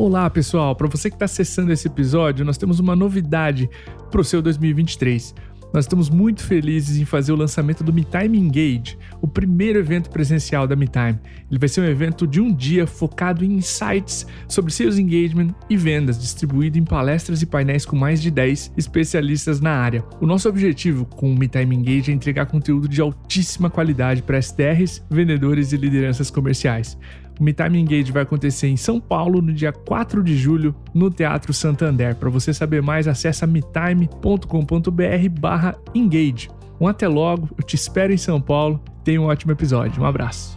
Olá pessoal, para você que está acessando esse episódio, nós temos uma novidade para o seu 2023. Nós estamos muito felizes em fazer o lançamento do MeTime Engage, o primeiro evento presencial da MeTime. Ele vai ser um evento de um dia focado em insights sobre Sales Engagement e vendas, distribuído em palestras e painéis com mais de 10 especialistas na área. O nosso objetivo com o MeTime Engage é entregar conteúdo de altíssima qualidade para SDRs, vendedores e lideranças comerciais. O MeTime Engage vai acontecer em São Paulo no dia 4 de julho, no Teatro Santander. Para você saber mais, acesse metime.com.br/engage. Até logo, eu te espero em São Paulo. Tenha um ótimo episódio. Um abraço.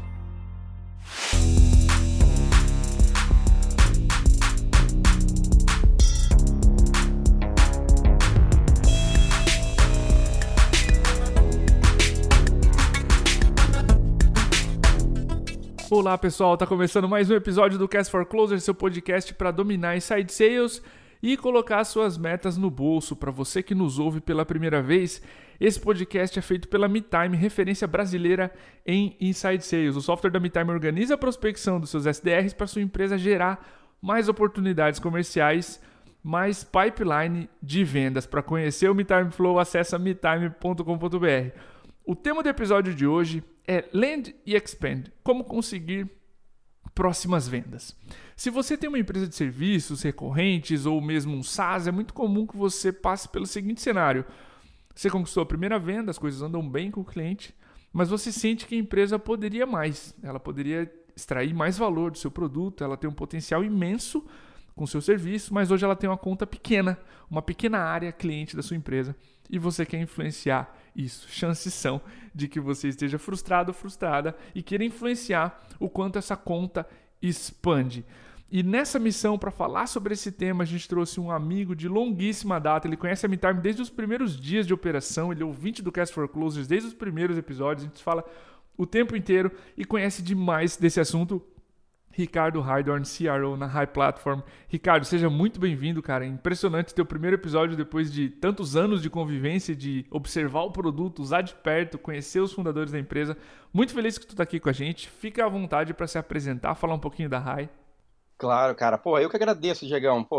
Olá pessoal, tá começando mais um episódio do Cast for Closer, seu podcast para dominar Inside Sales e colocar suas metas no bolso. Para você que nos ouve pela primeira vez, esse podcast é feito pela MeTime, referência brasileira em Inside Sales. O software da MeTime organiza a prospecção dos seus SDRs para sua empresa gerar mais oportunidades comerciais, mais pipeline de vendas. Para conhecer o MeTime Flow, acessa metime.com.br. O tema do episódio de hoje é Land e Expand, como conseguir próximas vendas. Se você tem uma empresa de serviços recorrentes ou mesmo um SaaS, é muito comum que você passe pelo seguinte cenário. Você conquistou a primeira venda, as coisas andam bem com o cliente, mas você sente que a empresa poderia mais, ela poderia extrair mais valor do seu produto, ela tem um potencial imenso com o seu serviço, mas hoje ela tem uma conta pequena, uma pequena área cliente da sua empresa e você quer influenciar isso. Chances são de que você esteja frustrado ou frustrada e queira influenciar o quanto essa conta expande. E nessa missão, para falar sobre esse tema, a gente trouxe um amigo de longuíssima data. Ele conhece a MeTime desde os primeiros dias de operação, ele é ouvinte do Cast for Closers desde os primeiros episódios, a gente fala o tempo inteiro e conhece demais desse assunto. Ricardo Heidorn, CRO na High Platform. Ricardo, seja muito bem-vindo, cara. É impressionante teu primeiro episódio depois de tantos anos de convivência, de observar o produto, usar de perto, conhecer os fundadores da empresa. Muito feliz que tu tá aqui com a gente. Fica à vontade para se apresentar, falar um pouquinho da High. Claro, cara. Pô, eu que agradeço, Diegão. Pô,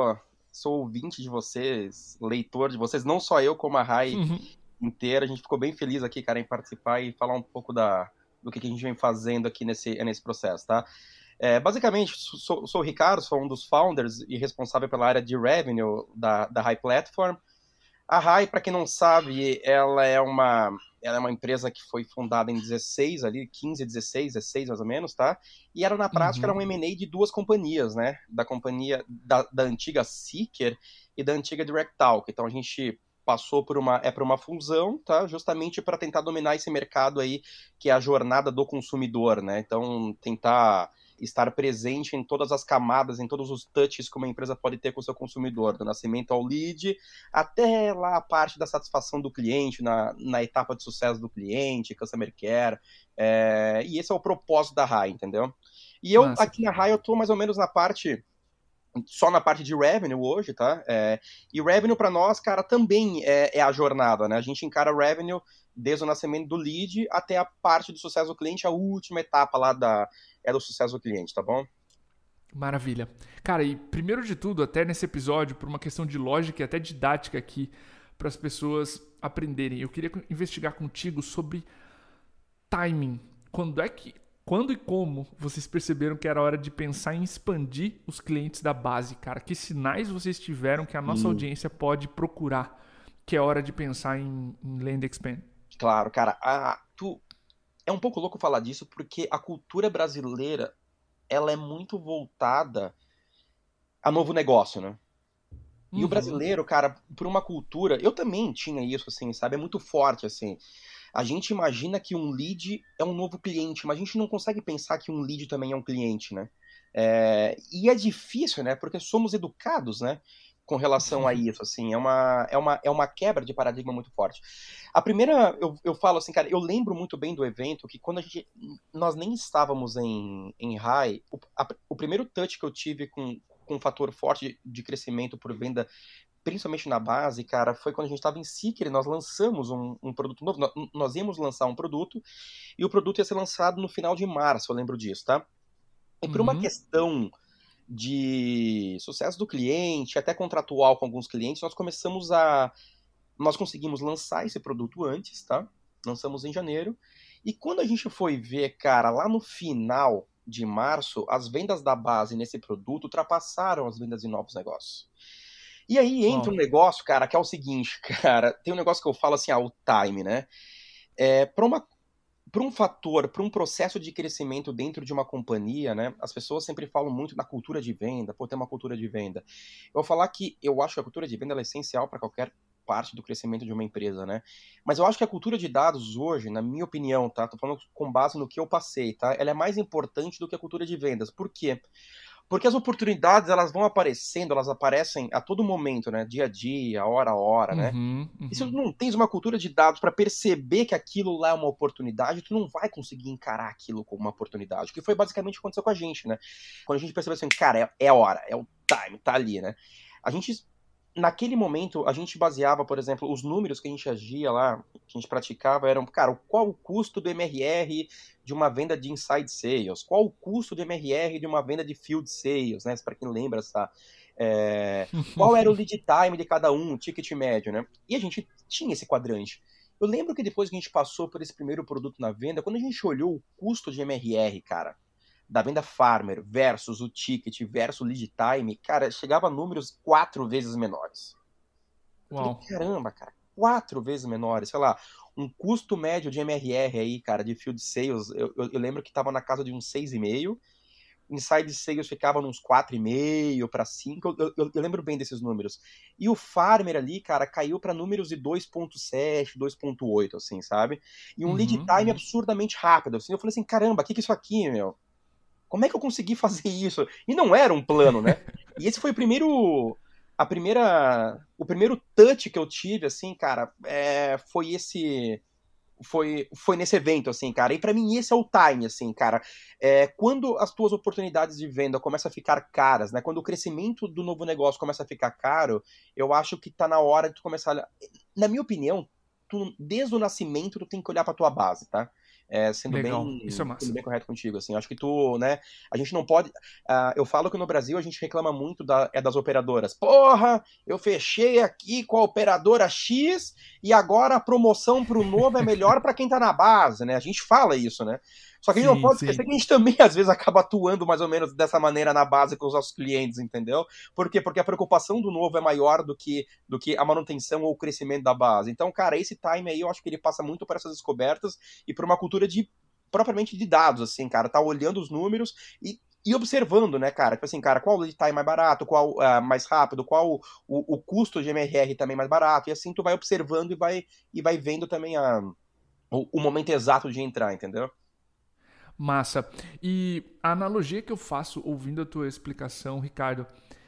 sou ouvinte de vocês, leitor de vocês, não só eu, como a High inteira. A gente ficou bem feliz aqui, cara, em participar e falar um pouco do que a gente vem fazendo aqui nesse processo, tá? Basicamente, sou o Ricardo, sou um dos founders e responsável pela área de revenue da High Platform. A High, para quem não sabe, ela é uma empresa que foi fundada em 16, ali, 15, 16 mais ou menos, tá? E era, na prática, era um M&A de duas companhias, né? Da companhia da antiga Seeker e da antiga Direct Talk. Então, a gente passou por uma fusão, tá? Justamente para tentar dominar esse mercado aí, que é a jornada do consumidor, né? Então, tentar estar presente em todas as camadas, em todos os touches que uma empresa pode ter com o seu consumidor, do nascimento ao lead, até lá a parte da satisfação do cliente, na etapa de sucesso do cliente, customer care, e esse é o propósito da High, entendeu? E eu, Massa. aqui na High, eu tô mais ou menos só na parte de revenue hoje, tá? E revenue para nós, cara, também é a jornada, né? A gente encara revenue desde o nascimento do lead até a parte do sucesso do cliente, a última etapa lá do sucesso do cliente, tá bom? Maravilha. Cara, e primeiro de tudo, até nesse episódio, por uma questão de lógica e até didática aqui, para as pessoas aprenderem, eu queria investigar contigo sobre timing. Quando e como vocês perceberam que era hora de pensar em expandir os clientes da base, cara? Que sinais vocês tiveram que a nossa audiência pode procurar que é hora de pensar em Land Expand? Claro, cara. É um pouco louco falar disso, porque a cultura brasileira, ela é muito voltada a novo negócio, né? E o brasileiro, cara, por uma cultura, eu também tinha isso, assim, sabe? É muito forte, assim. A gente imagina que um lead é um novo cliente, mas a gente não consegue pensar que um lead também é um cliente, né? E é difícil, né? Porque somos educados, né? Com relação a isso, assim. É uma quebra de paradigma muito forte. A primeira, eu falo assim, cara, eu lembro muito bem do evento que quando nós nem estávamos em High, o primeiro touch que eu tive com um fator forte de crescimento por venda, principalmente na base, cara, foi quando a gente estava em Seeker e nós lançamos um produto novo. Nós íamos lançar um produto e o produto ia ser lançado no final de março, eu lembro disso, tá? E por uma questão de sucesso do cliente, até contratual com alguns clientes, nós conseguimos lançar esse produto antes, tá? Lançamos em janeiro. E quando a gente foi ver, cara, lá no final de março, as vendas da base nesse produto ultrapassaram as vendas de novos negócios. E aí entra um Uau. negócio, cara, que é o seguinte, cara, tem um negócio que eu falo assim, o time, né? Para um fator, para um processo de crescimento dentro de uma companhia, né? As pessoas sempre falam muito na cultura de venda, pô, tem uma cultura de venda. Eu vou falar que eu acho que a cultura de venda ela é essencial para qualquer parte do crescimento de uma empresa, né? Mas eu acho que a cultura de dados hoje, na minha opinião, tá? Tô falando com base no que eu passei, tá? Ela é mais importante do que a cultura de vendas. Por quê? Porque as oportunidades, elas vão aparecendo, elas aparecem a todo momento, né? Dia a dia, hora a hora, né? Uhum, E se tu uhum. não tens uma cultura de dados para perceber que aquilo lá é uma oportunidade, tu não vai conseguir encarar aquilo como uma oportunidade. Que foi basicamente o que aconteceu com a gente, né? Quando a gente percebeu assim, cara, é a hora, é o time, tá ali, né? A gente, naquele momento, a gente baseava, por exemplo, os números que a gente agia lá, que a gente praticava, eram, cara, qual o custo do MRR de uma venda de inside sales? Qual o custo do MRR de uma venda de field sales, né? Para quem lembra essa qual era o lead time de cada um, o ticket médio, né? E a gente tinha esse quadrante. Eu lembro que depois que a gente passou por esse primeiro produto na venda, quando a gente olhou o custo de MRR, cara, da venda farmer versus o ticket versus o lead time, cara, chegava a números 4 vezes menores. Eu falei, Uau. caramba, cara, 4 vezes menores, sei lá, um custo médio de MRR aí, cara, de field sales, eu lembro que tava na casa de uns 6,5. Inside Sales ficava nos 4,5 para 5. Eu lembro bem desses números. E o Farmer ali, cara, caiu para números de 2,7, 2,8, assim, sabe? E um lead Uhum, time uhum. absurdamente rápido. Assim, eu falei assim, caramba, o que é isso aqui, meu? Como é que eu consegui fazer isso? E não era um plano, né? E esse foi o primeiro touch que eu tive, assim, cara, foi nesse evento, assim, cara. E para mim esse é o time, assim, cara. Quando as tuas oportunidades de venda começam a ficar caras, né? Quando o crescimento do novo negócio começa a ficar caro, eu acho que tá na hora de tu começar a... Na minha opinião, desde o nascimento, tu tem que olhar pra tua base, tá? Legal. Isso é Sendo massa. bem correto contigo, assim, acho que tu, né, a gente não pode, eu falo que no Brasil a gente reclama muito das operadoras, porra, eu fechei aqui com a operadora X e agora a promoção pro novo é melhor para quem tá na base, né? A gente fala isso, né? Só que a gente não Sim, pode esquecer sim. que a gente também, às vezes, acaba atuando mais ou menos dessa maneira na base com os nossos clientes, entendeu? Por quê? Porque a preocupação do novo é maior do que a manutenção ou o crescimento da base. Então, cara, esse time aí eu acho que ele passa muito por essas descobertas e por uma cultura de propriamente de dados, assim, cara, tá olhando os números e observando, né, cara? Tipo assim, cara, qual lead time mais barato, qual mais rápido, qual o custo de MRR também mais barato, e assim tu vai observando e vai vendo também o momento exato de entrar, entendeu? Massa. E a analogia que eu faço ouvindo a tua explicação, Ricardo,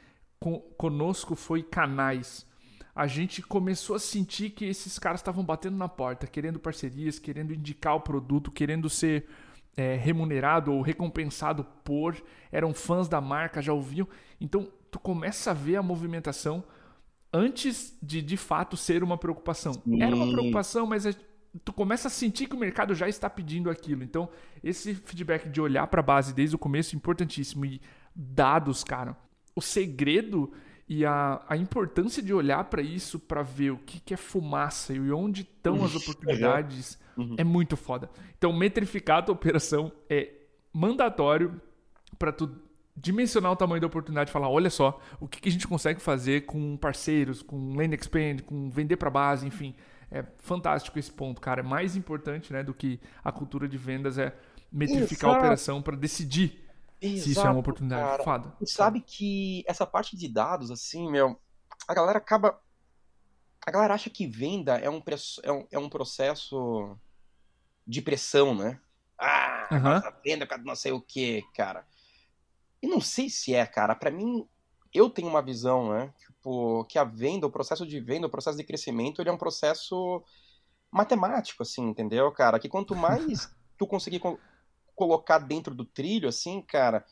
conosco foi canais. A gente começou a sentir que esses caras estavam batendo na porta, querendo parcerias, querendo indicar o produto, querendo ser remunerado ou recompensado por, eram fãs da marca, já ouviam. Então, tu começa a ver a movimentação antes de fato ser uma preocupação. Era uma Sim. preocupação, mas tu começa a sentir que o mercado já está pedindo aquilo. Então, esse feedback de olhar para a base desde o começo é importantíssimo. E dados, cara, o segredo e a importância de olhar para isso para ver o que é fumaça e onde estão as Uhum. oportunidades Uhum. é muito foda. Então, metrificar a tua operação é mandatório para tu dimensionar o tamanho da oportunidade e falar, olha só, o que a gente consegue fazer com parceiros, com land expand, com vender para base, enfim. É fantástico esse ponto, cara. É mais importante, né, do que a cultura de vendas é metrificar a Exato, operação para decidir se isso é uma exato, oportunidade. cara. Foda, E foda. sabe que essa parte de dados, assim, meu, a galera acaba. A galera acha que venda é um processo de pressão, né? Ah, Aham. nossa venda, não sei o que, cara. E não sei se é, cara. Pra mim, eu tenho uma visão, né? Tipo, que a venda, o processo de venda, o processo de crescimento, ele é um processo matemático, assim, entendeu, cara? Que quanto mais tu conseguir colocar dentro do trilho, assim, cara,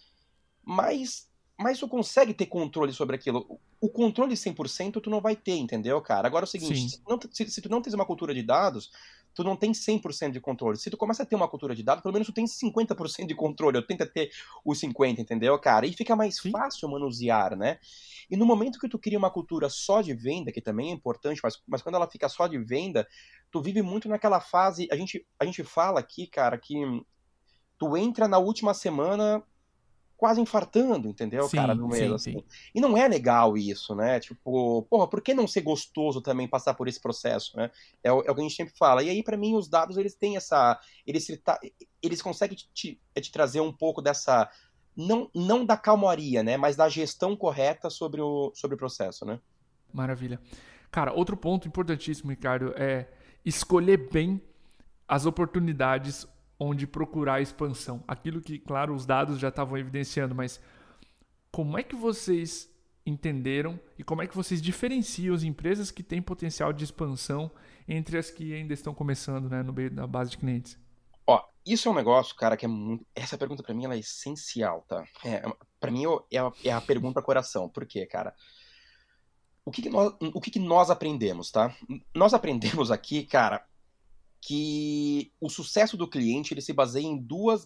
mais tu consegue ter controle sobre aquilo. O controle 100% tu não vai ter, entendeu, cara? Agora é o seguinte, Sim. se tu não tens uma cultura de dados, tu não tem 100% de controle. Se tu começa a ter uma cultura de dados, pelo menos tu tem 50% de controle. Eu tento ter os 50%, entendeu, cara? E fica mais Sim. fácil manusear, né? E no momento que tu cria uma cultura só de venda, que também é importante, mas quando ela fica só de venda, tu vive muito naquela fase. A gente fala aqui, cara, que tu entra na última semana quase infartando, entendeu, cara, Sim, no mês, sim, assim. sim. E não é legal isso, né? Tipo, porra, por que não ser gostoso também passar por esse processo, né? É o que a gente sempre fala. E aí, pra mim, os dados, eles têm essa... Eles conseguem te trazer um pouco dessa... Não da calmaria, né? Mas da gestão correta sobre o processo, né? Maravilha. Cara, outro ponto importantíssimo, Ricardo, é escolher bem as oportunidades onde procurar expansão. Aquilo que, claro, os dados já estavam evidenciando, mas como é que vocês entenderam e como é que vocês diferenciam as empresas que têm potencial de expansão entre as que ainda estão começando, né, no meio da base de clientes? Ó, isso é um negócio, cara, que é muito... Essa pergunta pra mim, ela é essencial, tá? Pra mim, é a pergunta coração. Por quê, cara? O que que nós aprendemos, tá? Nós aprendemos aqui, cara, que o sucesso do cliente ele se baseia em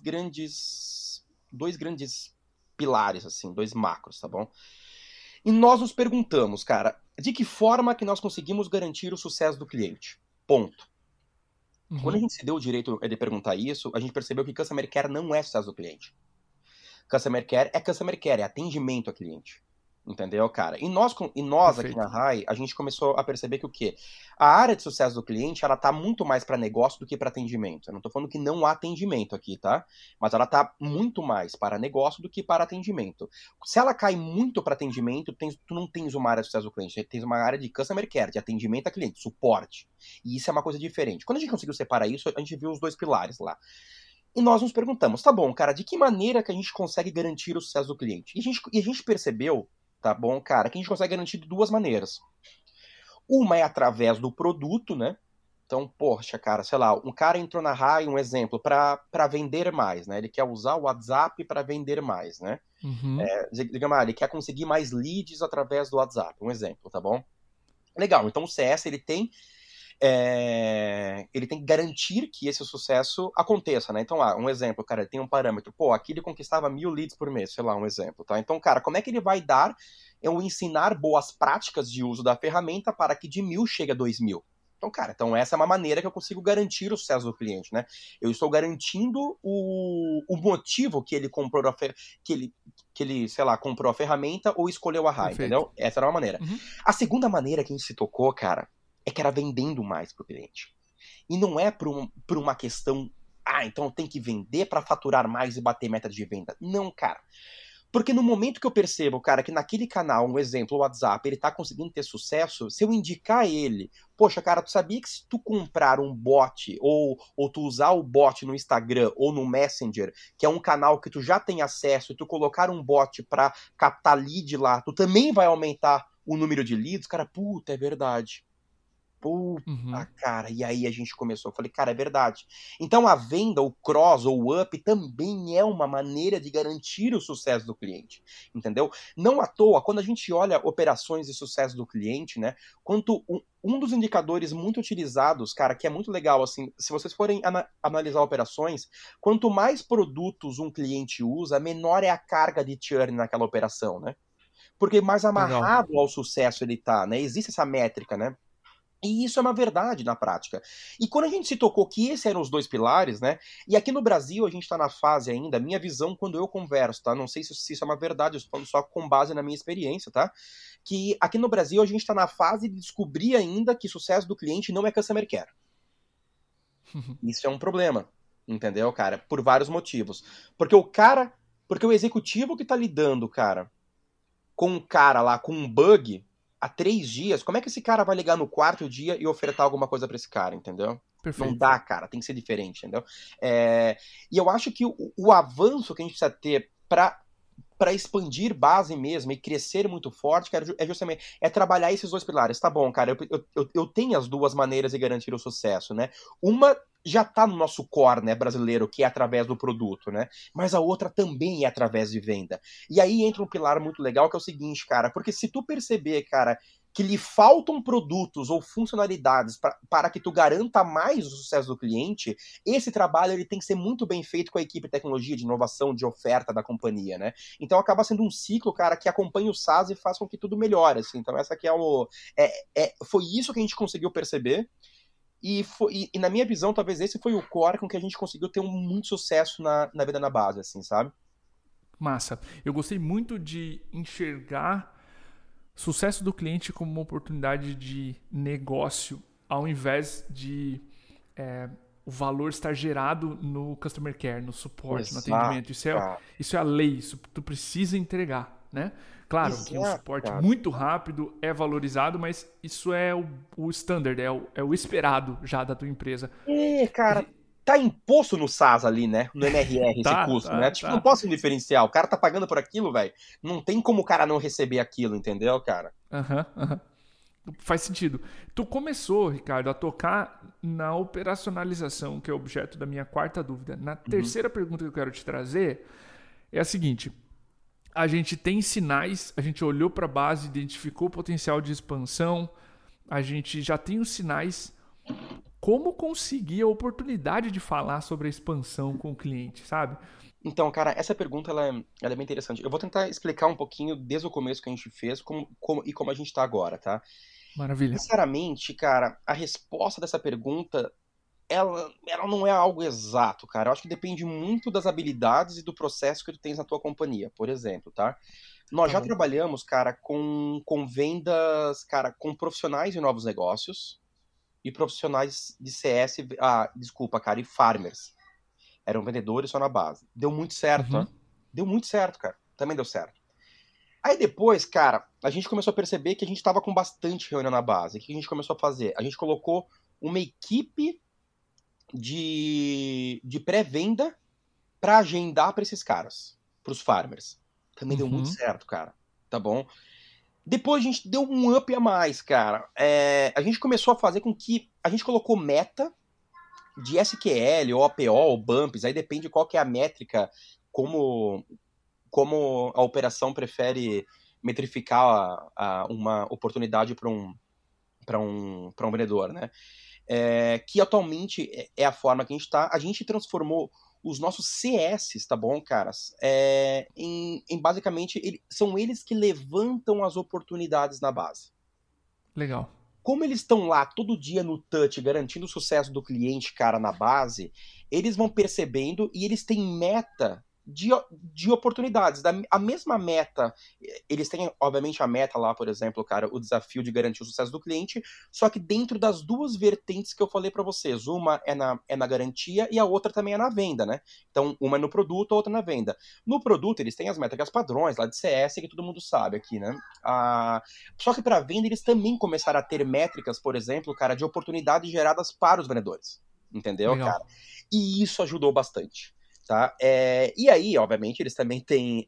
dois grandes pilares, assim, dois macros, tá bom? E nós nos perguntamos, cara, de que forma que nós conseguimos garantir o sucesso do cliente? Ponto. Quando a Uhum. gente se deu o direito de perguntar isso, a gente percebeu que Customer Care não é sucesso do cliente. Customer Care, é atendimento a cliente. Entendeu, cara? E nós aqui na Perfeito. RAI, a gente começou a perceber que o quê? A área de sucesso do cliente, ela tá muito mais para negócio do que para atendimento. Eu não tô falando que não há atendimento aqui, tá? Mas ela tá muito mais para negócio do que para atendimento. Se ela cai muito para atendimento, tu não tens uma área de sucesso do cliente, tu tens uma área de customer care, de atendimento a cliente, suporte. E isso é uma coisa diferente. Quando a gente conseguiu separar isso, a gente viu os dois pilares lá. E nós nos perguntamos, tá bom, cara, de que maneira que a gente consegue garantir o sucesso do cliente? E a gente percebeu, tá bom, cara, que a gente consegue garantir de duas maneiras. Uma é através do produto, né? Então, poxa, cara, sei lá, um cara entrou na RAI, um exemplo, para vender mais, né? Ele quer usar o WhatsApp para vender mais, né? Uhum. Digamos, ele quer conseguir mais leads através do WhatsApp, um exemplo, tá bom? Legal, então o CS ele tem que garantir que esse sucesso aconteça, né? Então, um exemplo, cara, ele tem um parâmetro. Pô, aqui ele conquistava 1.000 leads por mês, sei lá, um exemplo, tá? Então, cara, como é que ele vai dar eu ensinar boas práticas de uso da ferramenta para que de 1.000 chegue a 2.000? Então, cara, essa é uma maneira que eu consigo garantir o sucesso do cliente, né? Eu estou garantindo o motivo que ele comprou que ele, sei lá, comprou a ferramenta ou escolheu a RAI, Perfeito. entendeu? Essa era uma maneira. Uhum. A segunda maneira que a gente se tocou, cara, é que era vendendo mais pro cliente. E não é por uma questão, então eu tenho que vender para faturar mais e bater meta de venda. Não, cara. Porque no momento que eu percebo, cara, que naquele canal, um exemplo, o WhatsApp, ele tá conseguindo ter sucesso, se eu indicar ele, poxa, cara, tu sabia que se tu comprar um bot, ou tu usar o bot no Instagram ou no Messenger, que é um canal que tu já tem acesso, e tu colocar um bot pra captar lead lá, tu também vai aumentar o número de leads? Cara, puta, é verdade. Puta, Uhum. cara, e aí a gente começou. Eu falei, cara, é verdade. Então a venda, o cross ou o up também é uma maneira de garantir o sucesso do cliente, entendeu? Não à toa, quando a gente olha operações de sucesso do cliente, né? Quanto um dos indicadores muito utilizados, cara, que é muito legal, assim, se vocês forem analisar operações, quanto mais produtos um cliente usa, menor é a carga de churn naquela operação, né? Porque mais Legal. amarrado ao sucesso ele tá, né? Existe essa métrica, né? E isso é uma verdade na prática. E quando a gente se tocou que esses eram os dois pilares, né? E aqui no Brasil a gente está na fase ainda, minha visão quando eu converso, tá? Não sei se isso é uma verdade, eu estou falando só com base na minha experiência, tá? Que aqui no Brasil a gente está na fase de descobrir ainda que sucesso do cliente não é customer care. Isso é um problema, entendeu, cara? Por vários motivos. Porque o executivo que tá lidando, cara, com um cara lá com um bug há 3 dias, como é que esse cara vai ligar no quarto dia e ofertar alguma coisa pra esse cara, entendeu? Não Perfeito. dá, cara, tem que ser diferente, entendeu? E eu acho que o avanço que a gente precisa ter para expandir base mesmo e crescer muito forte, cara, é justamente trabalhar esses dois pilares. Tá bom, cara, eu tenho as duas maneiras de garantir o sucesso, né? Uma já tá no nosso core, né, brasileiro, que é através do produto, né? Mas a outra também é através de venda. E aí entra um pilar muito legal, que é o seguinte, cara, porque se tu perceber, cara, que lhe faltam produtos ou funcionalidades para que tu garanta mais o sucesso do cliente, esse trabalho ele tem que ser muito bem feito com a equipe de tecnologia, de inovação, de oferta da companhia, né? Então acaba sendo um ciclo, cara, que acompanha o SaaS e faz com que tudo melhore, assim. Então essa aqui foi isso que a gente conseguiu perceber. E na minha visão, talvez esse foi o core com que a gente conseguiu ter muito sucesso na vida na base, assim, sabe? Massa. Eu gostei muito de enxergar sucesso do cliente como uma oportunidade de negócio, ao invés de o valor estar gerado no customer care, no suporte, no Exato, atendimento. cara. Isso é a lei, isso tu precisa entregar, né? Claro que o Exato, suporte cara. muito rápido é valorizado, mas isso é o standard, é o esperado já da tua empresa. Cara, tá imposto no SaaS ali, né? No MRR esse Tá, custo, né? tá, Tipo, não tá. posso ser um diferencial. O cara tá pagando por aquilo, velho. Não tem como o cara não receber aquilo, entendeu, cara? Aham, aham. Faz sentido. Tu começou, Ricardo, a tocar na operacionalização, que é o objeto da minha quarta dúvida. Na Uhum. terceira pergunta que eu quero te trazer é a seguinte: a gente tem sinais, a gente olhou para a base, identificou o potencial de expansão, a gente já tem os sinais. Como conseguir a oportunidade de falar sobre a expansão com o cliente, sabe? Então, cara, essa pergunta ela é bem interessante. Eu vou tentar explicar um pouquinho desde o começo que a gente fez e como a gente tá agora, tá? Maravilha. Sinceramente, cara, a resposta dessa pergunta ela não é algo exato, cara. Eu acho que depende muito das habilidades e do processo que tu tens na tua companhia. Por exemplo, tá? Nós Tá já bom. trabalhamos, cara, com vendas, cara, com profissionais de novos negócios e profissionais de CS, desculpa, cara, e farmers. Eram vendedores só na base. Deu muito certo, Uhum. tá? Deu muito certo, cara. Também deu certo. Aí depois, cara, a gente começou a perceber que a gente tava com bastante reunião na base. O que a gente começou a fazer? A gente colocou uma equipe de pré-venda para agendar para esses caras, para os farmers. Também deu muito Uhum. certo, cara. Tá bom? Depois a gente deu um up a mais, cara. A gente começou a fazer com que a gente colocou meta de SQL, ou APO, ou bumps, aí depende qual que é a métrica, como, como a operação prefere metrificar uma oportunidade para um vendedor, né? Que atualmente é a forma que a gente está. A gente transformou os nossos CS, tá bom, caras? Em basicamente, são eles que levantam as oportunidades na base. Legal. Como eles estão lá todo dia no touch, garantindo o sucesso do cliente, cara, na base, eles vão percebendo e eles têm meta de oportunidades. A mesma meta, eles têm, obviamente, a meta lá, por exemplo, cara, o desafio de garantir o sucesso do cliente, só que dentro das duas vertentes que eu falei para vocês. Uma é na garantia e a outra também é na venda, né? Então, uma é no produto, a outra na venda. No produto, eles têm as métricas padrões lá de CS, que todo mundo sabe aqui, né? Só que para venda eles também começaram a ter métricas, por exemplo, cara, de oportunidades geradas para os vendedores. Entendeu, Legal. cara? E isso ajudou bastante. Tá? E aí, obviamente, eles também têm.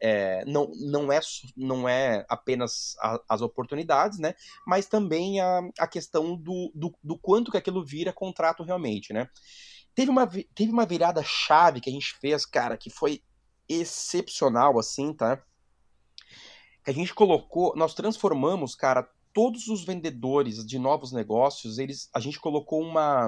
Não é apenas as oportunidades, né? Mas também a questão do quanto que aquilo vira contrato realmente, né? Teve uma virada chave que a gente fez, cara, que foi excepcional, assim, tá? Que a gente colocou, nós transformamos, cara, todos os vendedores de novos negócios, a gente colocou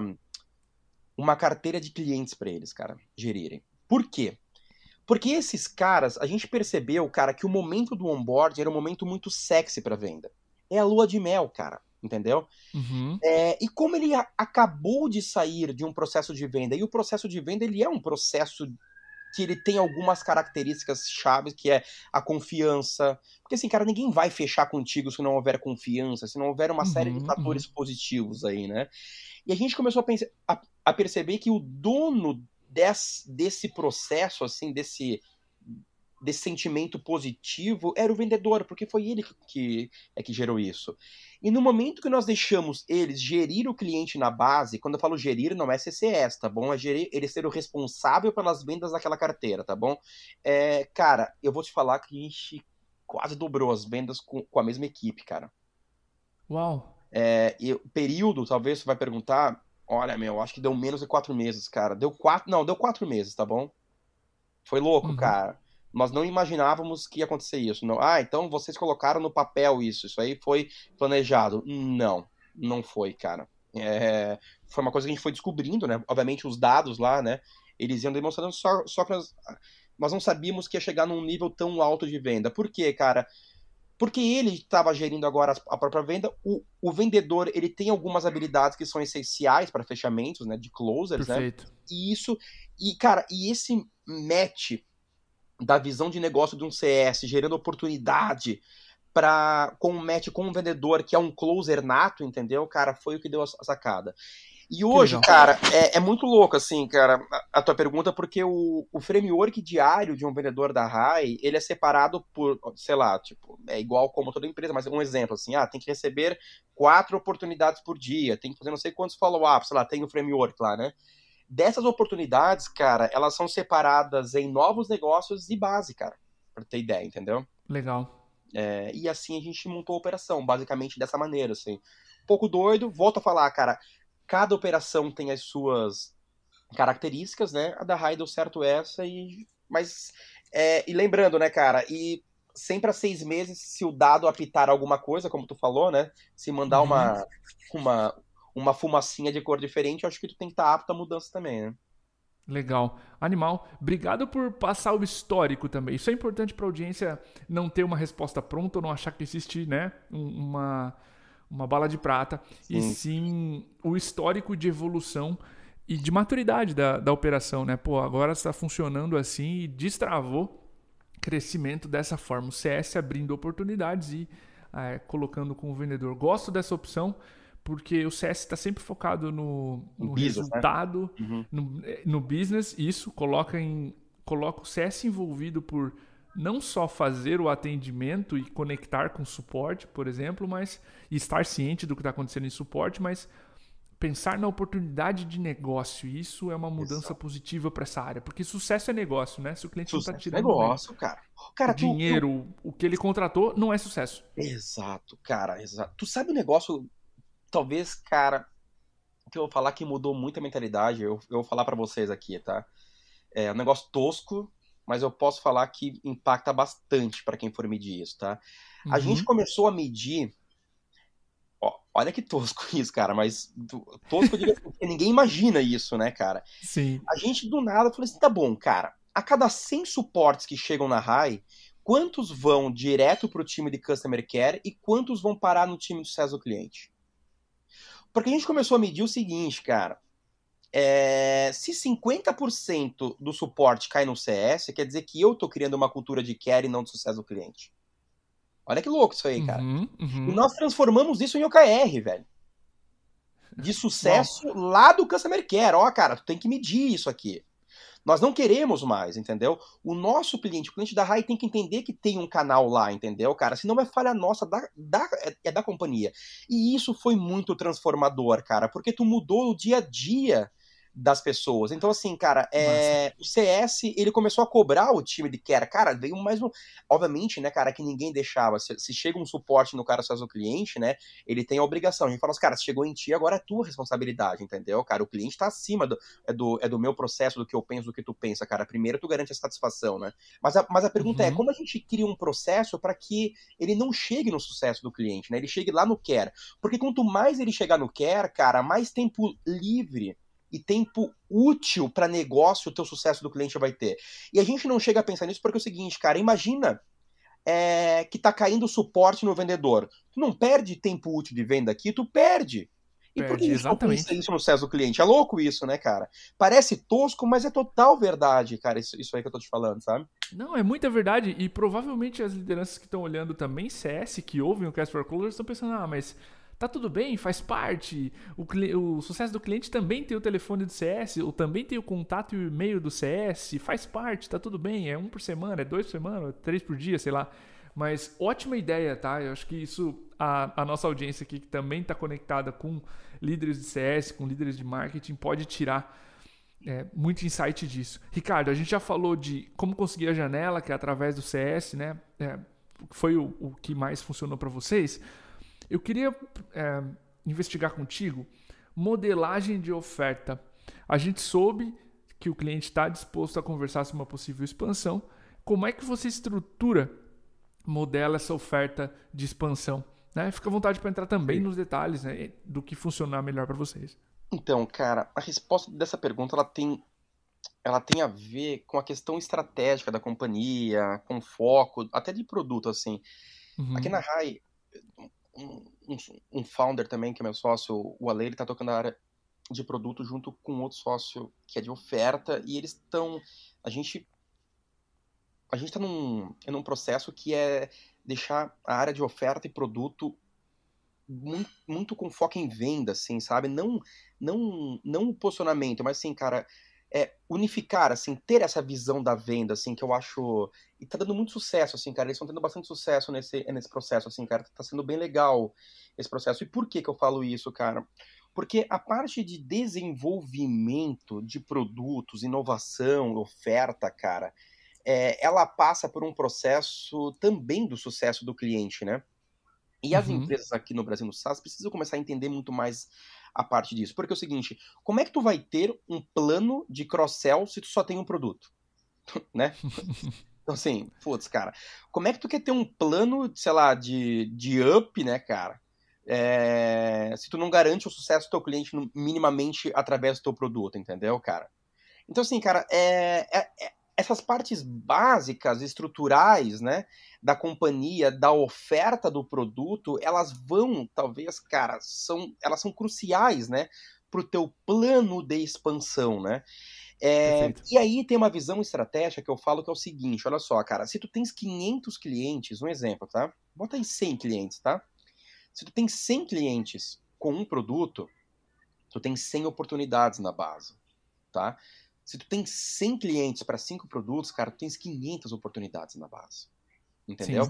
uma carteira de clientes para eles, cara, gerirem. Por quê? Porque esses caras, a gente percebeu, cara, que o momento do onboard era um momento muito sexy para venda. É a lua de mel, cara, entendeu? Uhum. E como ele acabou de sair de um processo de venda, e o processo de venda ele é um processo que ele tem algumas características chaves, que é a confiança. Porque assim, cara, ninguém vai fechar contigo se não houver confiança, se não houver uma série de Uhum. Uhum. fatores positivos aí, né? E a gente começou a perceber que o dono desse processo, assim, desse sentimento positivo era o vendedor, porque foi ele que gerou isso. E no momento que nós deixamos eles gerir o cliente na base, quando eu falo gerir, não é CCS, tá bom? É gerir, ele ser o responsável pelas vendas daquela carteira, tá bom? Cara, eu vou te falar que a gente quase dobrou as vendas com a mesma equipe, cara. Uau. E o período, talvez você vai perguntar. Olha, meu, acho que deu menos de 4 meses, cara. Deu 4 meses, tá bom? Foi louco, Uhum. cara. Nós não imaginávamos que ia acontecer isso. Não, ah, então vocês colocaram no papel isso. Isso aí foi planejado. Não, não foi, cara. Foi uma coisa que a gente foi descobrindo, né? Obviamente os dados lá, né? Eles iam demonstrando só que nós não sabíamos que ia chegar num nível tão alto de venda. Por quê, cara? Porque ele estava gerindo agora a própria venda. O vendedor, ele tem algumas habilidades que são essenciais para fechamentos, né? De closers, né? Perfeito. E isso. E, cara, e esse match da visão de negócio de um CS, gerando oportunidade com um match com um vendedor que é um closer nato, entendeu? Cara, foi o que deu a sacada. E Que hoje, legal. cara, é muito louco, assim, cara, a tua pergunta, porque o framework diário de um vendedor da RAI, ele é separado por, sei lá, tipo, é igual como toda empresa, mas um exemplo, assim, tem que receber 4 oportunidades por dia, tem que fazer não sei quantos follow-ups, sei lá, tem o framework lá, né? Dessas oportunidades, cara, elas são separadas em novos negócios e base, cara, pra ter ideia, entendeu? Legal. E assim a gente montou a operação, basicamente dessa maneira, assim. Um pouco doido, volto a falar, cara, cada operação tem as suas características, né? A da Rai deu certo essa, e lembrando, né, cara, e sempre a 6 meses, se o dado apitar alguma coisa, como tu falou, né? Se mandar Uhum. uma, uma fumacinha de cor diferente, eu acho que tu tem que estar apto à mudança também, né? Legal. Animal. Obrigado por passar o histórico também. Isso é importante para a audiência não ter uma resposta pronta ou não achar que existe, né, uma bala de prata, e Sim, sim o histórico de evolução e de maturidade da operação, né? Pô, agora está funcionando assim e destravou crescimento dessa forma. O CS abrindo oportunidades e colocando com o vendedor. Gosto dessa opção porque o CS está sempre focado em no business, né? resultado, Uhum. no business. Isso coloca o CS envolvido por não só fazer o atendimento e conectar com o suporte, por exemplo, mas e estar ciente do que está acontecendo em suporte, mas pensar na oportunidade de negócio. Isso é uma mudança Exato. positiva para essa área, porque sucesso é negócio, né? Se o cliente não está Sucesso é tirando negócio, cara. o Cara, dinheiro, o que ele contratou, não é sucesso. Exato, cara, exato. Tu sabe um negócio, talvez, cara, que eu vou falar que mudou muito a mentalidade, eu vou falar pra vocês aqui, tá? É um negócio tosco, mas eu posso falar que impacta bastante pra quem for medir isso, tá? A gente Uhum. começou a medir, ó, olha que tosco isso, cara, mas tosco eu digo assim, porque ninguém imagina isso, né, cara? Sim. A gente do nada falou assim, tá bom, cara, a cada 100 suportes que chegam na RAI, quantos vão direto pro time de Customer Care e quantos vão parar no time de sucesso do cliente? Porque a gente começou a medir o seguinte, cara. Se 50% do suporte cai no CS, quer dizer que eu tô criando uma cultura de care e não de sucesso do cliente. Olha que louco isso aí, cara. Uhum. E Uhum. nós transformamos isso em OKR, velho. De Uau. sucesso lá do Customer Care. Ó, cara, tu tem que medir isso aqui. Nós não queremos mais, entendeu? O nosso cliente, o cliente da RAI, tem que entender que tem um canal lá, entendeu, cara? Senão vai falha nossa, da companhia. E isso foi muito transformador, cara, porque tu mudou o dia a dia das pessoas. Então, assim, cara, Massa. o CS, ele começou a cobrar o time de care. Cara, veio mais um. Obviamente, né, cara, que ninguém deixava. Se chega um suporte no cara faz o cliente, né, ele tem a obrigação. A gente fala assim, cara, se chegou em ti, agora é tua responsabilidade, entendeu? Cara, o cliente tá acima do meu processo, do que eu penso, do que tu pensa, cara. Primeiro tu garante a satisfação, né? Mas a pergunta é, Uhum. como a gente cria um processo para que ele não chegue no sucesso do cliente, né? Ele chegue lá no care. Porque quanto mais ele chegar no care, cara, mais tempo livre e tempo útil para negócio o teu sucesso do cliente vai ter. E a gente não chega a pensar nisso porque é o seguinte, cara, imagina que tá caindo suporte no vendedor. Tu não perde tempo útil de venda aqui, tu perde. E por que a Perde, gente não pensa exatamente. isso no sucesso do cliente? É louco isso, né, cara? Parece tosco, mas é total verdade, cara, isso aí que eu tô te falando, sabe? Não, é muita verdade. E provavelmente as lideranças que estão olhando também CS, que ouvem o Cast for Closers, estão pensando, mas tá tudo bem, faz parte. O sucesso do cliente também tem o telefone do CS, ou também tem o contato e o e-mail do CS, faz parte, tá tudo bem. É um por semana, é 2 por semana, 3 por dia, sei lá. Mas ótima ideia, tá? Eu acho que isso, a nossa audiência aqui, que também está conectada com líderes de CS, com líderes de marketing, pode tirar muito insight disso. Ricardo, a gente já falou de como conseguir a janela, que é através do CS, né? Foi o que mais funcionou para vocês. Eu queria investigar contigo modelagem de oferta. A gente soube que o cliente está disposto a conversar sobre uma possível expansão. Como é que você estrutura, modela essa oferta de expansão? Né? Fica à vontade para entrar também nos detalhes, né, do que funcionar melhor para vocês. Então, cara, a resposta dessa pergunta ela tem a ver com a questão estratégica da companhia, com foco, até de produto, assim. Aqui na Uhum. RAI, um founder também, que é meu sócio, o Ale, ele tá tocando a área de produto junto com outro sócio que é de oferta, e eles estão. A gente, a gente tá num processo que é deixar a área de oferta e produto muito, muito com foco em venda, assim, sabe? Não o posicionamento, mas assim, cara, unificar, assim, ter essa visão da venda, assim, que eu acho. E tá dando muito sucesso, assim, cara. Eles estão tendo bastante sucesso nesse processo, assim, cara. Tá sendo bem legal esse processo. E por que que eu falo isso, cara? Porque a parte de desenvolvimento de produtos, inovação, oferta, cara, ela passa por um processo também do sucesso do cliente, né? E as Uhum. empresas aqui no Brasil, no SaaS, precisam começar a entender muito mais a parte disso. Porque é o seguinte, como é que tu vai ter um plano de cross-sell se tu só tem um produto, né? Então assim, putz, cara, como é que tu quer ter um plano, sei lá, de up, né, cara? Se tu não garante o sucesso do teu cliente minimamente através do teu produto, entendeu, cara? Então, assim, cara, essas partes básicas, estruturais, né, da companhia, da oferta do produto, elas vão, talvez, cara, elas são cruciais, né, para o teu plano de expansão, né? Perfeito. E aí tem uma visão estratégica que eu falo que é o seguinte, olha só, cara, se tu tens 500 clientes, um exemplo, tá? Bota aí 100 clientes, tá? Se tu tem 100 clientes com um produto, tu tem 100 oportunidades na base, tá? Se tu tem 100 clientes para 5 produtos, cara, tu tens 500 oportunidades na base. Entendeu? Sim.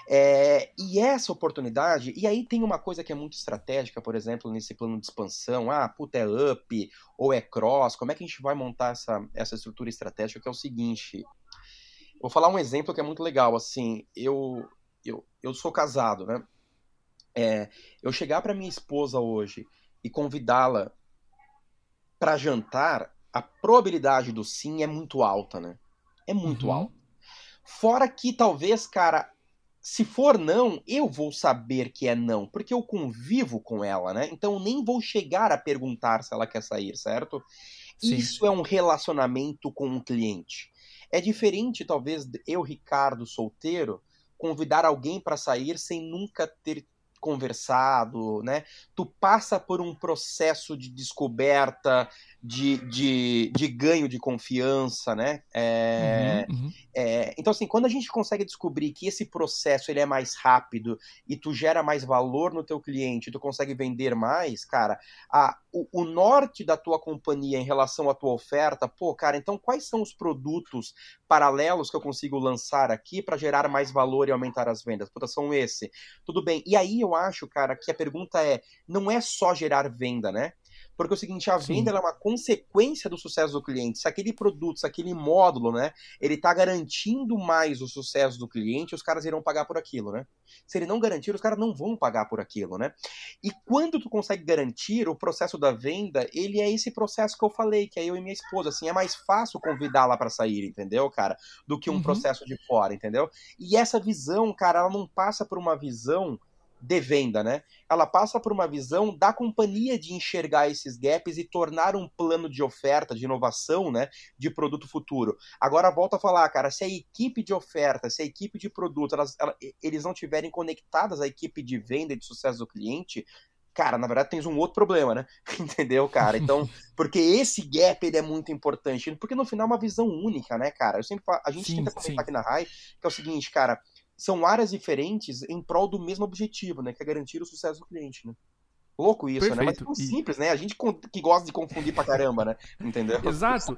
E essa oportunidade, e aí tem uma coisa que é muito estratégica, por exemplo, nesse plano de expansão, puta, é up ou é cross, como é que a gente vai montar essa estrutura estratégica, que é o seguinte, vou falar um exemplo que é muito legal, assim, eu sou casado, né? Eu chegar para minha esposa hoje e convidá-la para jantar, a probabilidade do sim é muito alta, né? É muito Uhum. alta. Fora que talvez, cara, se for não, eu vou saber que é não, porque eu convivo com ela, né? Então eu nem vou chegar a perguntar se ela quer sair, certo? Sim. Isso é um relacionamento com um cliente. É diferente, talvez, eu, Ricardo, solteiro, convidar alguém para sair sem nunca ter conversado, né? Tu passa por um processo de descoberta, de ganho de confiança, né? Uhum. Uhum. Então, assim, quando a gente consegue descobrir que esse processo ele é mais rápido e tu gera mais valor no teu cliente, tu consegue vender mais, cara, o norte da tua companhia em relação à tua oferta, pô, cara, então quais são os produtos paralelos que eu consigo lançar aqui para gerar mais valor e aumentar as vendas? Puta, são esse. Tudo bem. E aí eu acho, cara, que a pergunta não é só gerar venda, né? Porque é o seguinte, a venda Sim. é uma consequência do sucesso do cliente. Se aquele produto, se aquele módulo, né, ele tá garantindo mais o sucesso do cliente, os caras irão pagar por aquilo, né? Se ele não garantir, os caras não vão pagar por aquilo, né? E quando tu consegue garantir o processo da venda, ele é esse processo que eu falei, que é eu e minha esposa, assim, é mais fácil convidá-la para sair, entendeu, cara? Do que um Uhum. processo de fora, entendeu? E essa visão, cara, ela não passa por uma visão de venda, né? Ela passa por uma visão da companhia de enxergar esses gaps e tornar um plano de oferta, de inovação, né, de produto futuro. Agora volta a falar, cara, se a equipe de oferta, se a equipe de produto, eles não tiverem conectadas à equipe de venda e de sucesso do cliente, cara, na verdade tens um outro problema, né? Entendeu, cara? Então, porque esse gap ele é muito importante, porque no final é uma visão única, né, cara? A gente Sim, tenta comentar sim. aqui na RAI que é o seguinte, cara, são áreas diferentes em prol do mesmo objetivo, né? Que é garantir o sucesso do cliente, né? Louco isso, né? Mas é Perfeito. tão simples, né? A gente que gosta de confundir pra caramba, né? Entendeu? Exato.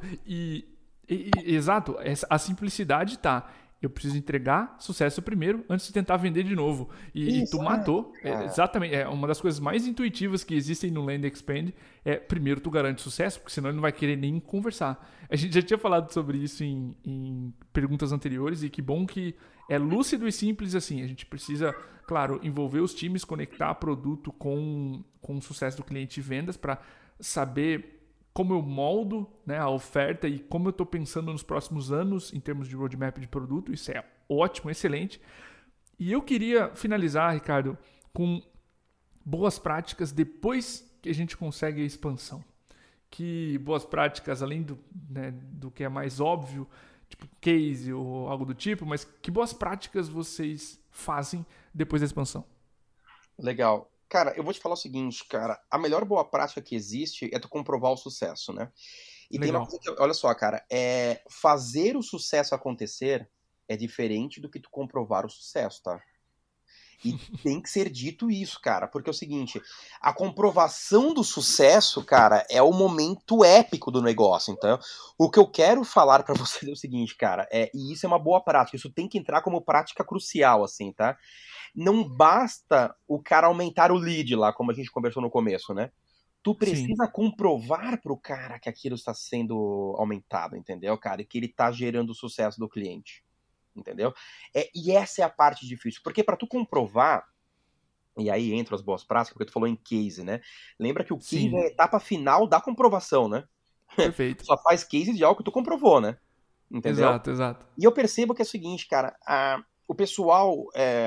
Exato. A simplicidade tá. Eu preciso entregar sucesso primeiro antes de tentar vender de novo. E tu Exato, matou. cara. Exatamente. É uma das coisas mais intuitivas que existem no Land Expand. Primeiro tu garante sucesso, porque senão ele não vai querer nem conversar. A gente já tinha falado sobre isso em perguntas anteriores e que bom que É lúcido e simples assim. A gente precisa, claro, envolver os times, conectar produto com o sucesso do cliente e vendas para saber como eu moldo, né, a oferta e como eu estou pensando nos próximos anos em termos de roadmap de produto. Isso é ótimo, excelente. E eu queria finalizar, Ricardo, com boas práticas depois que a gente consegue a expansão. Que boas práticas, além do que é mais óbvio, tipo case ou algo do tipo, mas que boas práticas vocês fazem depois da expansão? Legal. Cara, eu vou te falar o seguinte, cara. A melhor boa prática que existe é tu comprovar o sucesso, né? E tem uma Legal. coisa que, olha só, cara, fazer o sucesso acontecer é diferente do que tu comprovar o sucesso, tá? E tem que ser dito isso, cara, porque é o seguinte, a comprovação do sucesso, cara, é o momento épico do negócio. Então, o que eu quero falar pra você é o seguinte, cara, e isso é uma boa prática, isso tem que entrar como prática crucial, assim, tá? Não basta o cara aumentar o lead lá, como a gente conversou no começo, né? Tu Sim, precisa comprovar pro cara que aquilo está sendo aumentado, entendeu, cara? E que ele tá gerando o sucesso do cliente, entendeu? E essa é a parte difícil, porque para tu comprovar, e aí entra as boas práticas, porque tu falou em case, né? Lembra que o case é sim, a etapa final da comprovação, né? perfeito. Só faz case de algo que tu comprovou, né? Entendeu? Exato, exato. E eu percebo que é o seguinte, cara, o pessoal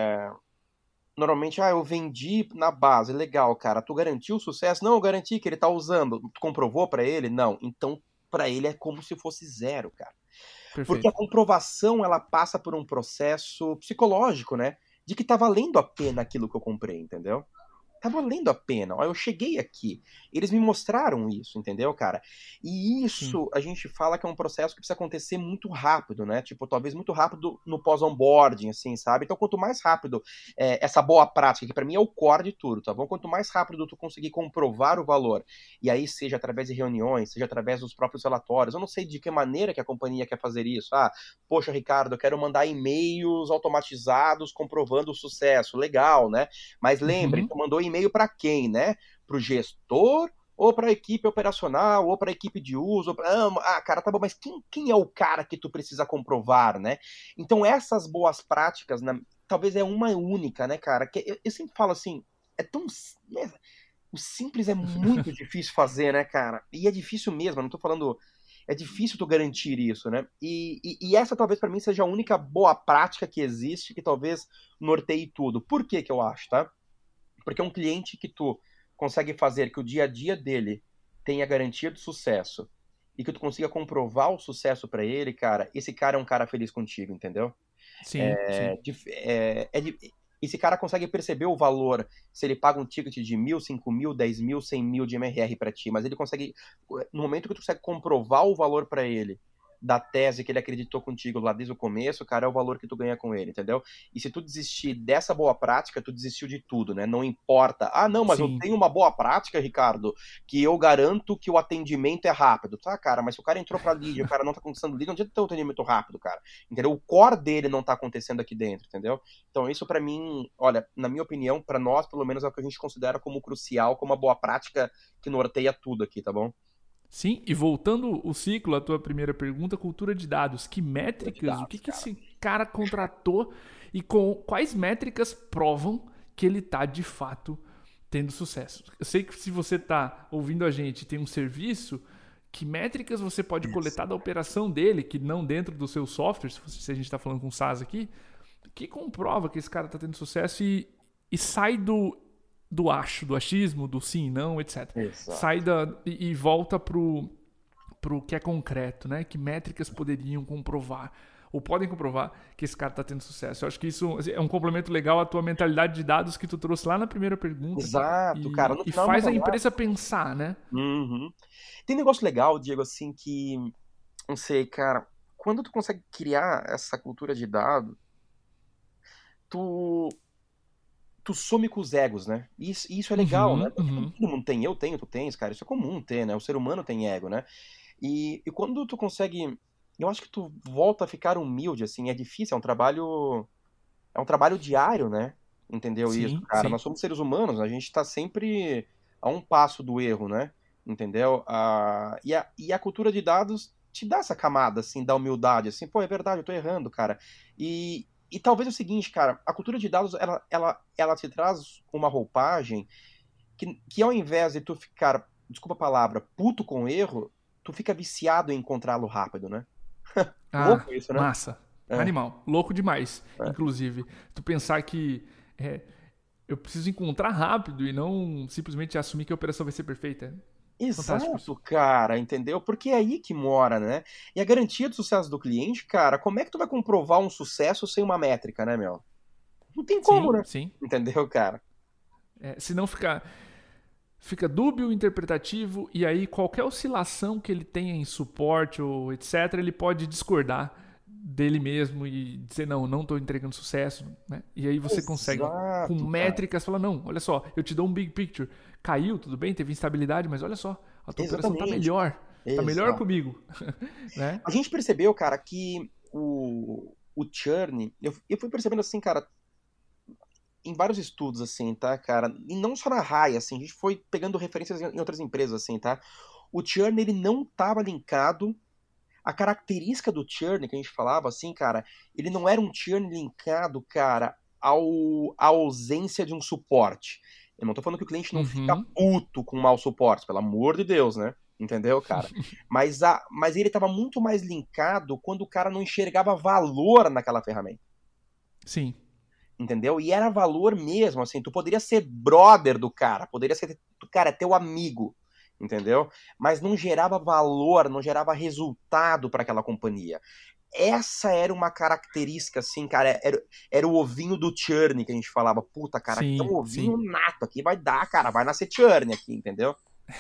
normalmente, eu vendi na base, legal, cara, tu garantiu o sucesso? Não, eu garanti que ele tá usando. Tu comprovou pra ele? Não. Então, pra ele é como se fosse zero, cara. Porque a Perfeito. comprovação, ela passa por um processo psicológico, né? De que tá valendo a pena aquilo que eu comprei, entendeu? Tá valendo a pena. Ó, eu cheguei aqui. Eles me mostraram isso, entendeu, cara? E Sim, isso a gente fala que é um processo que precisa acontecer muito rápido, né? Tipo, talvez muito rápido no pós-onboarding, assim, sabe? Então, quanto mais rápido essa boa prática, que pra mim é o core de tudo, tá bom? Quanto mais rápido tu conseguir comprovar o valor, e aí seja através de reuniões, seja através dos próprios relatórios, eu não sei de que maneira que a companhia quer fazer isso. Poxa, Ricardo, eu quero mandar e-mails automatizados comprovando o sucesso. Legal, né? Mas lembre, uhum, tu mandou e-mail para quem, né? Para o gestor ou para a equipe operacional ou para a equipe de uso? Cara, tá bom, mas quem é o cara que tu precisa comprovar, né? Então essas boas práticas, né, talvez é uma única, né, cara? Que eu sempre falo assim, é tão né, o simples é muito difícil fazer, né, cara? E é difícil mesmo, eu não tô falando. É difícil tu garantir isso, né? E essa talvez para mim seja a única boa prática que existe que talvez norteie tudo. Por que que eu acho, tá? Porque é um cliente que tu consegue fazer que o dia a dia dele tenha garantia de sucesso e que tu consiga comprovar o sucesso para ele, cara, esse cara é um cara feliz contigo, entendeu? sim, sim, Esse cara consegue perceber o valor se ele paga um ticket de 1.000, 5.000, 10.000, 100.000 de MRR para ti, mas ele consegue, no momento que tu consegue comprovar o valor para ele da tese que ele acreditou contigo lá desde o começo, cara, é o valor que tu ganha com ele, entendeu? E se tu desistir dessa boa prática, tu desistiu de tudo, né? Não importa. Não, mas eu sim. tenho uma boa prática, Ricardo, que eu garanto que o atendimento é rápido. Tá, cara, mas se o cara entrou pra lead, o cara não tá conquistando lead, não adianta ter um atendimento rápido, cara. Entendeu? O core dele não tá acontecendo aqui dentro, entendeu? Então isso pra mim, olha, na minha opinião, pra nós, pelo menos, é o que a gente considera como crucial, como uma boa prática que norteia tudo aqui, tá bom? Sim, e voltando o ciclo, a tua primeira pergunta, cultura de dados. Que Cultura de métricas, o que, dados, que cara. esse cara contratou e com quais métricas provam que ele está de fato tendo sucesso? Eu sei que se você está ouvindo a gente e tem um serviço, que métricas você pode Isso. coletar da operação dele, que não dentro do seu software, se a gente está falando com SaaS aqui, que comprova que esse cara está tendo sucesso e sai do acho, do achismo, do sim, não, etc. Sai Exato. e volta pro que é concreto, né? Que métricas poderiam comprovar ou podem comprovar que esse cara está tendo sucesso. Eu acho que isso assim, é um complemento legal à tua mentalidade de dados que tu trouxe lá na primeira pergunta Exato, cara. No e final é uma faz a jornada. empresa pensar, né? Uhum. Tem um negócio legal, Diego, assim, que, não sei, cara, quando tu consegue criar essa cultura de dado, tu, tu some com os egos, né? E isso é legal, né? Uhum, Porque uhum. todo mundo tem, eu tenho, tu tens, cara, isso é comum ter, né? O ser humano tem ego, né? E quando tu consegue, eu acho que tu volta a ficar humilde, assim, é difícil, é um trabalho diário, né? Entendeu isso, Sim, cara? sim. Nós somos seres humanos, a gente tá sempre a um passo do erro, né? Entendeu? E a cultura de dados te dá essa camada, assim, da humildade, assim, pô, é verdade, eu tô errando, cara. E talvez é o seguinte, cara, a cultura de dados, ela te traz uma roupagem que ao invés de tu ficar, desculpa a palavra, puto com o erro, tu fica viciado em encontrá-lo rápido, né? Ah, Louco isso, né? massa. É, Animal. Louco demais, é. inclusive. Tu pensar que é, eu preciso encontrar rápido e não simplesmente assumir que a operação vai ser perfeita. Fantástico isso. Exato, cara, entendeu? Porque é aí que mora, né? E a garantia do sucesso do cliente, cara, como é que tu vai comprovar um sucesso sem uma métrica, né, meu? Não tem como, Sim, né? sim. Entendeu, cara? Senão fica dúbio, interpretativo, e aí qualquer oscilação que ele tenha em suporte ou etc., ele pode discordar dele mesmo e dizer, não estou entregando sucesso, né? E aí você consegue, com Exato, cara. métricas, falar, não, olha só, eu te dou um big picture. Caiu, tudo bem, teve instabilidade, mas olha só, a tua operação Exatamente, cara. tá melhor Exato. comigo, né? A gente percebeu, cara, que o churn, eu fui percebendo assim, cara, em vários estudos, assim, tá, cara? E não só na Rai, assim, a gente foi pegando referências em outras empresas, assim, tá? O churn, ele não estava linkado. A característica do churn que a gente falava, assim, cara, ele não era um churn linkado, cara, à ausência de um suporte. Eu não tô falando que o cliente não fica Uhum. puto com mau suporte, pelo amor de Deus, né? Entendeu, cara? Mas ele estava muito mais linkado quando o cara não enxergava valor naquela ferramenta. Sim, Entendeu? E era valor mesmo, assim, tu poderia ser brother do cara, poderia ser, cara, teu amigo, entendeu? Mas não gerava valor, não gerava resultado para aquela companhia. Essa era uma característica, assim, cara, era o ovinho do churn que a gente falava, puta, cara, aqui é sim, um ovinho sim. nato, aqui vai dar, cara, vai nascer churn aqui, entendeu?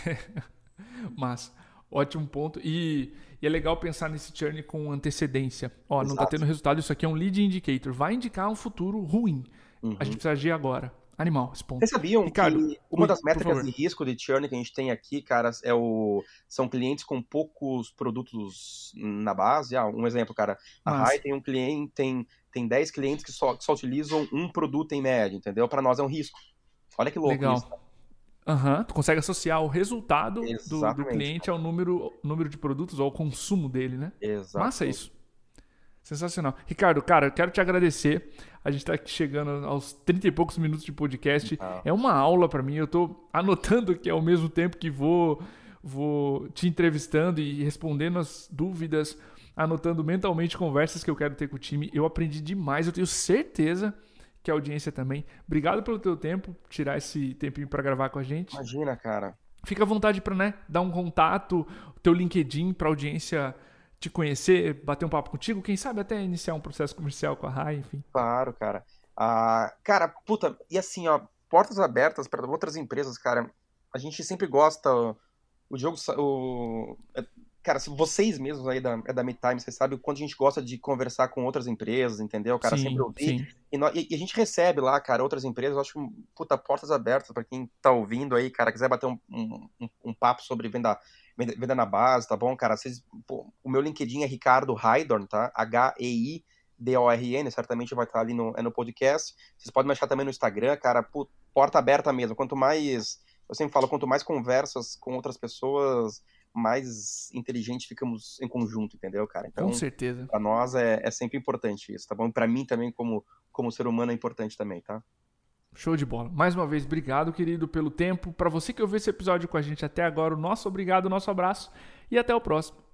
Mas, ótimo ponto. E é legal pensar nesse churn com antecedência. Ó, não tá Exato. tendo resultado, isso aqui é um lead indicator. Vai indicar um futuro ruim. A gente Uhum. precisa agir agora. Animal, esse Vocês ponto. sabiam Ricardo, que uma ui, das por métricas de favor. risco de churn que a gente tem aqui, cara, são clientes com poucos produtos na base? Ah, um exemplo, cara, a Rai Mas, tem um cliente, tem 10 clientes que só utilizam um produto em média, entendeu? Para nós é um risco. Olha que louco isso, legal. cara. Aham, tu consegue associar o resultado do Exatamente, cliente cara. ao número de produtos, ou ao consumo dele, né? Massa Exatamente. isso. Sensacional. Ricardo, cara, eu quero te agradecer. A gente tá aqui chegando aos 30 e poucos minutos de podcast. Ah, É uma aula para mim. Eu tô anotando aqui ao mesmo tempo que vou te entrevistando e respondendo as dúvidas, anotando mentalmente conversas que eu quero ter com o time. Eu aprendi demais. Eu tenho certeza que a audiência também. Obrigado pelo teu tempo, tirar esse tempinho para gravar com a gente. imagina, cara. Fica à vontade para, né, dar um contato, teu LinkedIn para a audiência te conhecer, bater um papo contigo, quem sabe até iniciar um processo comercial com a Rai, enfim. Claro, cara. Ah, cara, puta, e assim, ó, portas abertas para outras empresas, cara. A gente sempre gosta. O jogo. Cara, se vocês mesmos aí da MeTime, vocês sabem o quanto a gente gosta de conversar com outras empresas, entendeu? Cara, sempre Sim, ouvir. sim. E a gente recebe lá, cara, outras empresas. Eu acho, puta, portas abertas para quem tá ouvindo aí, cara, quiser bater um papo sobre venda na base, tá bom, cara? Pô, o meu LinkedIn é Ricardo Heidorn, tá? HEIDORN, certamente vai estar ali no podcast. Vocês podem me achar também no Instagram, cara, pô, porta aberta mesmo. Quanto mais. Eu sempre falo, quanto mais conversas com outras pessoas, mais inteligentes ficamos em conjunto, entendeu, cara? Com Então, certeza. para nós é sempre importante isso, tá bom? Para mim também, como ser humano, é importante também, tá? Show de bola. Mais uma vez, obrigado, querido, pelo tempo. Para você que ouviu esse episódio com a gente até agora, o nosso obrigado, o nosso abraço e até o próximo.